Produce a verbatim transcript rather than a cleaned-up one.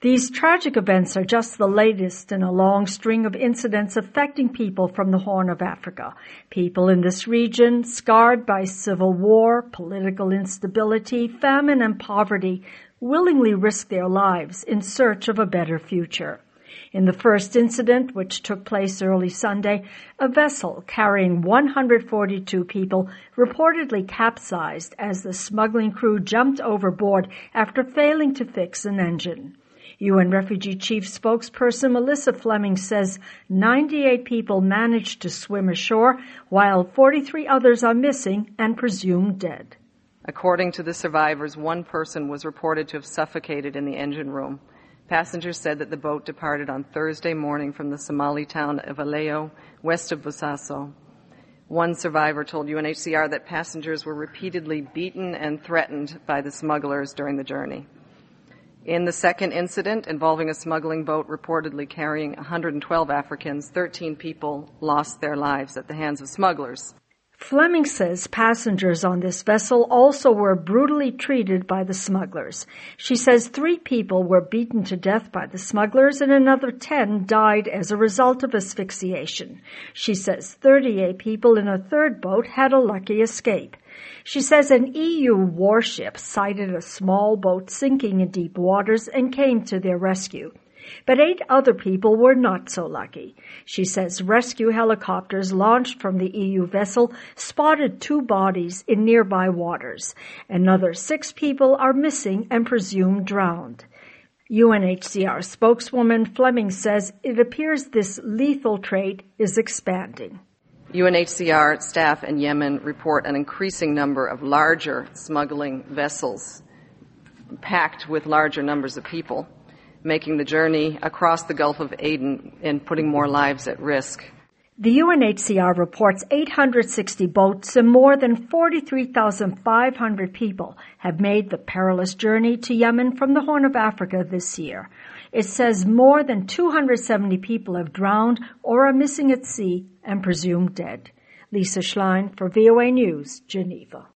These tragic events are just the latest in a long string of incidents affecting people from the Horn of Africa. People in this region, scarred by civil war, political instability, famine, and poverty, willingly risk their lives in search of a better future. In the first incident, which took place early Sunday, a vessel carrying one hundred forty-two people reportedly capsized as the smuggling crew jumped overboard after failing to fix an engine. U N Refugee Chief spokesperson Melissa Fleming says ninety-eight people managed to swim ashore, while forty-three others are missing and presumed dead. According to the survivors, one person was reported to have suffocated in the engine room. Passengers said that the boat departed on Thursday morning from the Somali town of Aleo, west of Bosaso. One survivor told U N H C R that passengers were repeatedly beaten and threatened by the smugglers during the journey. In the second incident, involving a smuggling boat reportedly carrying one hundred twelve Africans, thirteen people lost their lives at the hands of smugglers. Fleming says passengers on this vessel also were brutally treated by the smugglers. She says three people were beaten to death by the smugglers and another ten died as a result of asphyxiation. She says thirty-eight people in a third boat had a lucky escape. She says an E U warship sighted a small boat sinking in deep waters and came to their rescue. But eight other people were not so lucky. She says rescue helicopters launched from the E U vessel spotted two bodies in nearby waters. Another six people are missing and presumed drowned. U N H C R spokeswoman Fleming says it appears this lethal trait is expanding. U N H C R staff in Yemen report an increasing number of larger smuggling vessels packed with larger numbers of people, making the journey across the Gulf of Aden and putting more lives at risk. The U N H C R reports eight hundred sixty boats and more than forty-three thousand five hundred people have made the perilous journey to Yemen from the Horn of Africa this year. It says more than two hundred seventy people have drowned or are missing at sea and presumed dead. Lisa Schlein for V O A News, Geneva.